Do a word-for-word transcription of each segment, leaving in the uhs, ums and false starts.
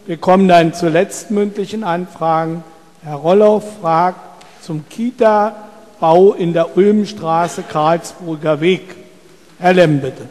Wir kommen dann zur letzten mündlichen Anfragen. Herr Roloff fragt zum Kita-Bau in der Ulmenstraße, Karlsburger Weg. Herr Lemm, bitte.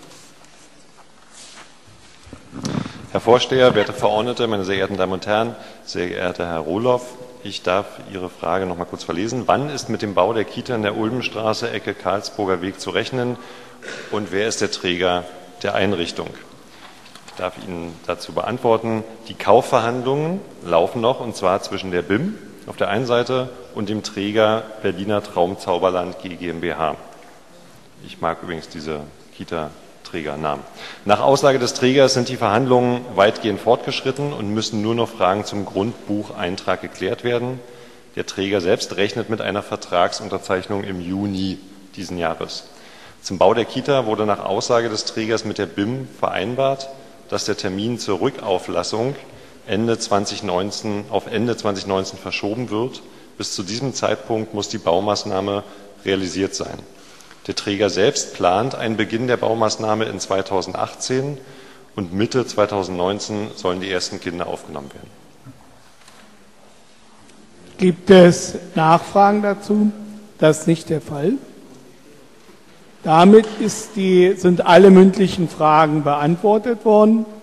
Herr Vorsteher, werte Verordnete, meine sehr geehrten Damen und Herren, sehr geehrter Herr Roloff, ich darf Ihre Frage noch mal kurz verlesen. Wann ist mit dem Bau der Kita in der Ulmenstraße, Ecke Karlsburger Weg zu rechnen und wer ist der Träger der Einrichtung? Ich darf Ihnen dazu beantworten, die Kaufverhandlungen laufen noch, und zwar zwischen der B I M auf der einen Seite und dem Träger Berliner Traumzauberland G GmbH. Ich mag übrigens diese Kita-Trägernamen. Nach Aussage des Trägers sind die Verhandlungen weitgehend fortgeschritten und müssen nur noch Fragen zum Grundbucheintrag geklärt werden. Der Träger selbst rechnet mit einer Vertragsunterzeichnung im Juni diesen Jahres. Zum Bau der Kita wurde nach Aussage des Trägers mit der B I M vereinbart, dass der Termin zur Rückauflassung Ende zweitausendneunzehn auf Ende zweitausendneunzehn verschoben wird. Bis zu diesem Zeitpunkt muss die Baumaßnahme realisiert sein. Der Träger selbst plant einen Beginn der Baumaßnahme in zweitausendachtzehn und Mitte zweitausendneunzehn sollen die ersten Kinder aufgenommen werden. Gibt es Nachfragen dazu? Das ist nicht der Fall. Damit ist die, sind alle mündlichen Fragen beantwortet worden.